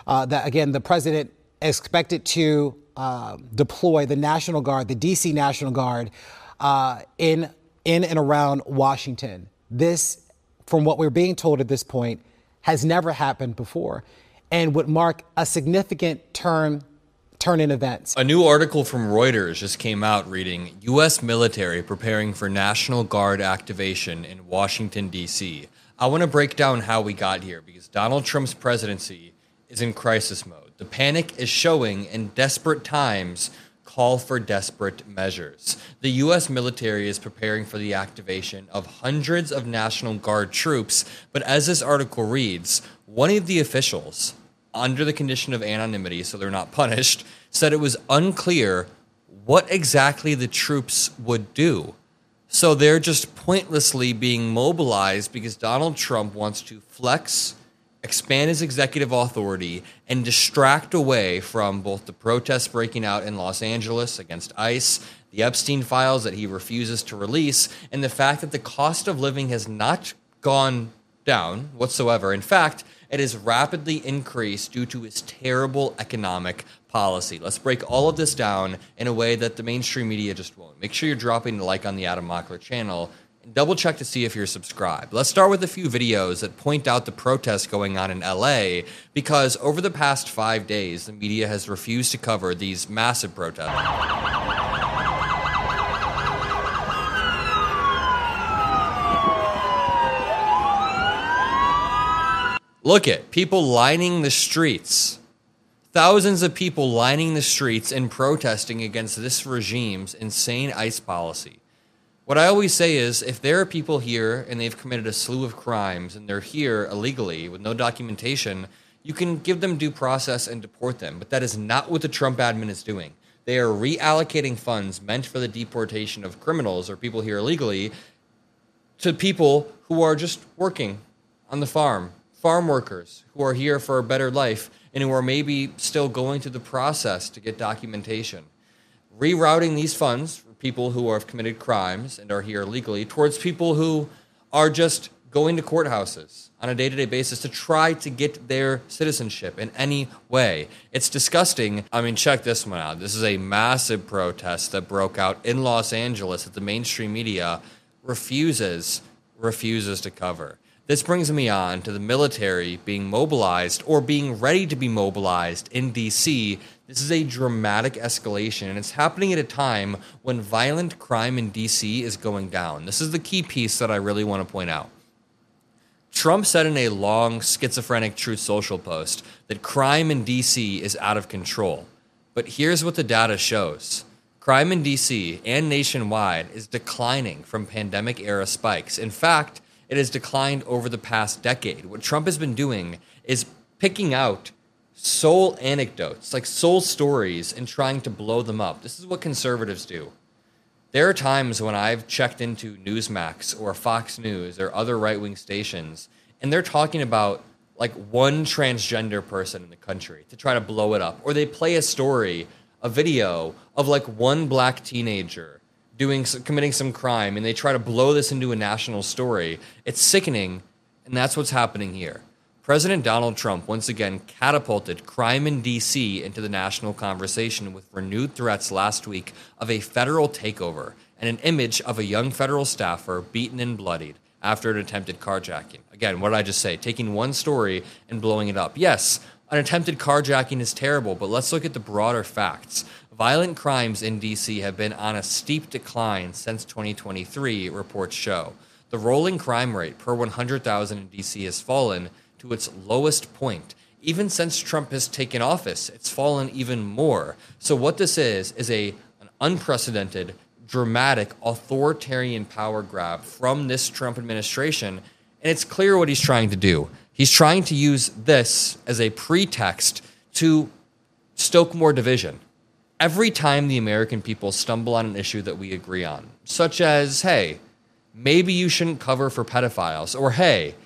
that, again, the president expected to deploy the National Guard, the D.C. National Guard, in and around Washington. This, from what we're being told at this point, has never happened before and would mark a significant turn in events. A new article from Reuters just came out reading U.S. military preparing for National Guard activation in Washington, D.C. I want to break down how we got here because Donald Trump's presidency is in crisis mode. The panic is showing, and desperate times call for desperate measures. The U.S. military is preparing for the activation of hundreds of National Guard troops, but as this article reads, one of the officials, under the condition of anonymity so they're not punished, said it was unclear what exactly the troops would do. So they're just pointlessly being mobilized because Donald Trump wants to flex, expand his executive authority, and distract away from both the protests breaking out in Los Angeles against ICE, the Epstein files that he refuses to release, and the fact that the cost of living has not gone down whatsoever. In fact, it has rapidly increased due to his terrible economic policy. Let's break all of this down in a way that the mainstream media just won't. Make sure you're dropping a like on the Adam Mockler channel and double check to see if you're subscribed. Let's start with a few videos that point out the protests going on in LA because over the past 5 days, the media has refused to cover these massive protests. Look at people lining the streets. Thousands of people lining the streets and protesting against this regime's insane ICE policy. What I always say is, if there are people here and they've committed a slew of crimes and they're here illegally with no documentation, you can give them due process and deport them. But that is not what the Trump admin is doing. They are reallocating funds meant for the deportation of criminals or people here illegally to people who are just working on the farm workers who are here for a better life and who are maybe still going through the process to get documentation. Rerouting these funds for people who have committed crimes and are here illegally towards people who are just going to courthouses on a day-to-day basis to try to get their citizenship in any way. It's disgusting. I mean, check this one out. This is a massive protest that broke out in Los Angeles that the mainstream media refuses to cover. This brings me on to the military being mobilized or being ready to be mobilized in D.C. This is a dramatic escalation, and it's happening at a time when violent crime in D.C. is going down. This is the key piece that I really want to point out. Trump said in a long schizophrenic Truth Social post that crime in D.C. is out of control. But here's what the data shows. Crime in D.C. and nationwide is declining from pandemic-era spikes. In fact, it has declined over the past decade. What Trump has been doing is picking out soul anecdotes, like soul stories, and trying to blow them up. This is what conservatives do. There are times when I've checked into Newsmax or Fox News or other right-wing stations, and they're talking about like one transgender person in the country to try to blow it up. Or they play a story, a video of like one black teenager committing some crime, and they try to blow this into a national story. It's sickening, and that's what's happening here. President Donald Trump once again catapulted crime in D.C. into the national conversation with renewed threats last week of a federal takeover and an image of a young federal staffer beaten and bloodied after an attempted carjacking. Again, what did I just say? Taking one story and blowing it up. Yes, an attempted carjacking is terrible, but let's look at the broader facts. Violent crimes in D.C. have been on a steep decline since 2023, reports show. The rolling crime rate per 100,000 in D.C. has fallen to its lowest point. Even since Trump has taken office, it's fallen even more. So what this is an unprecedented, dramatic, authoritarian power grab from this Trump administration, and it's clear what he's trying to do. He's trying to use this as a pretext to stoke more division. Every time the American people stumble on an issue that we agree on, such as, hey, maybe you shouldn't cover for pedophiles, or hey,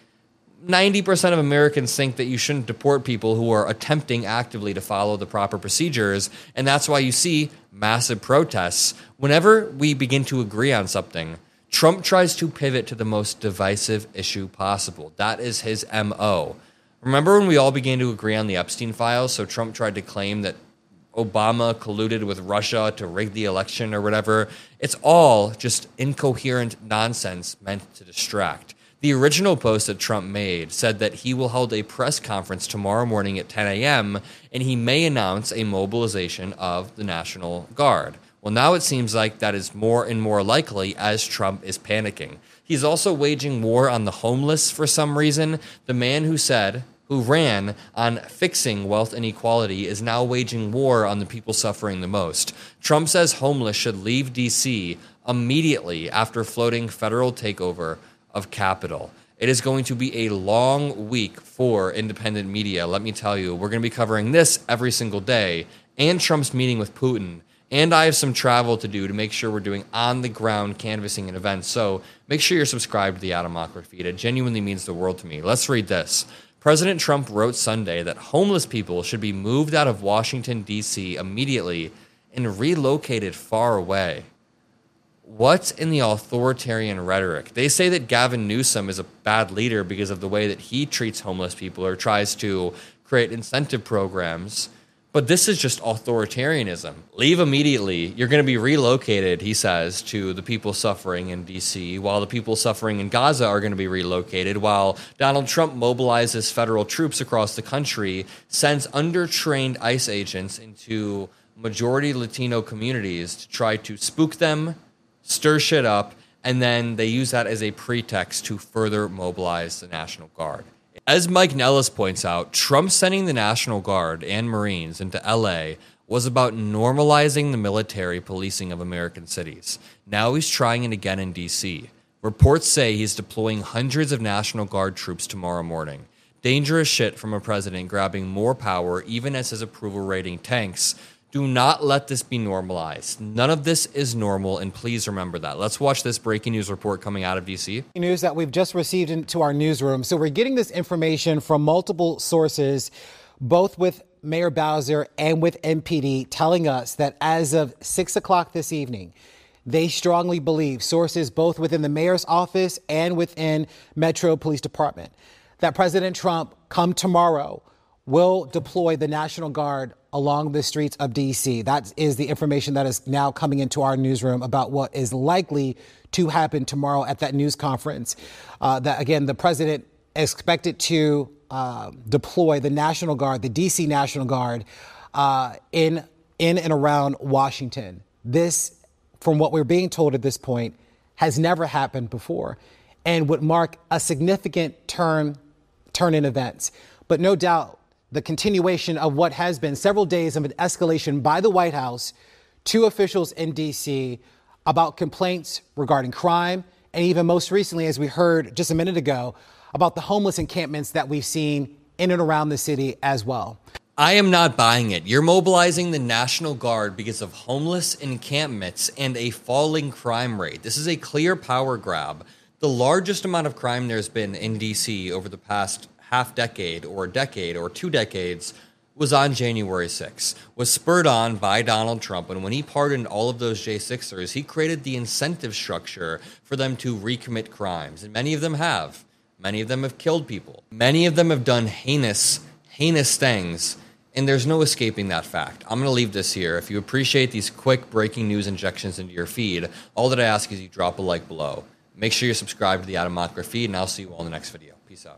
90% of Americans think that you shouldn't deport people who are attempting actively to follow the proper procedures, and that's why you see massive protests. Whenever we begin to agree on something, Trump tries to pivot to the most divisive issue possible. That is his MO. Remember when we all began to agree on the Epstein files? So Trump tried to claim that Obama colluded with Russia to rig the election or whatever. It's all just incoherent nonsense meant to distract. The original post that Trump made said that he will hold a press conference tomorrow morning at 10 a.m. and he may announce a mobilization of the National Guard. Well, now it seems like that is more and more likely as Trump is panicking. He's also waging war on the homeless for some reason. The man who ran on fixing wealth inequality is now waging war on the people suffering the most. Trump says homeless should leave D.C. immediately after floating federal takeover of Capitol. It is going to be a long week for independent media. Let me tell you, we're going to be covering this every single day and Trump's meeting with Putin. And I have some travel to do to make sure we're doing on-the-ground canvassing and events. So make sure you're subscribed to the Adam Mochler feed. It genuinely means the world to me. Let's read this. President Trump wrote Sunday that homeless people should be moved out of Washington, D.C. immediately and relocated far away. What's in the authoritarian rhetoric? They say that Gavin Newsom is a bad leader because of the way that he treats homeless people or tries to create incentive programs. But this is just authoritarianism. Leave immediately. You're going to be relocated, he says, to the people suffering in D.C., while the people suffering in Gaza are going to be relocated, while Donald Trump mobilizes federal troops across the country, sends undertrained ICE agents into majority Latino communities to try to spook them, stir shit up, and then they use that as a pretext to further mobilize the National Guard. As Mike Nellis points out, Trump sending the National Guard and Marines into LA was about normalizing the military policing of American cities. Now he's trying it again in D.C. Reports say he's deploying hundreds of National Guard troops tomorrow morning. Dangerous shit from a president grabbing more power even as his approval rating tanks. Do not let this be normalized. None of this is normal, and please remember that. Let's watch this breaking news report coming out of D.C. News that we've just received into our newsroom. So we're getting this information from multiple sources, both with Mayor Bowser and with MPD, telling us that as of 6 o'clock this evening, they strongly believe, sources both within the mayor's office and within Metro Police Department, that President Trump, come tomorrow, will deploy the National Guard along the streets of D.C. That is the information that is now coming into our newsroom about what is likely to happen tomorrow at that news conference. That, again, the president is expected to deploy the National Guard, the D.C. National Guard, in and around Washington. This, from what we're being told at this point, has never happened before and would mark a significant turn in events. But no doubt, the continuation of what has been several days of an escalation by the White House to officials in D.C. about complaints regarding crime, and even most recently, as we heard just a minute ago, about the homeless encampments that we've seen in and around the city as well. I am not buying it. You're mobilizing the National Guard because of homeless encampments and a falling crime rate. This is a clear power grab. The largest amount of crime there's been in D.C. over the past half decade or decade or 2 decades was on January 6th, was spurred on by Donald Trump. And when he pardoned all of those J6ers, he created the incentive structure for them to recommit crimes. And many of them have. Many of them have killed people. Many of them have done heinous things. And there's no escaping that fact. I'm going to leave this here. If you appreciate these quick breaking news injections into your feed, all that I ask is you drop a like below. Make sure you're subscribed to the Adam Mochler feed, and I'll see you all in the next video. Peace out.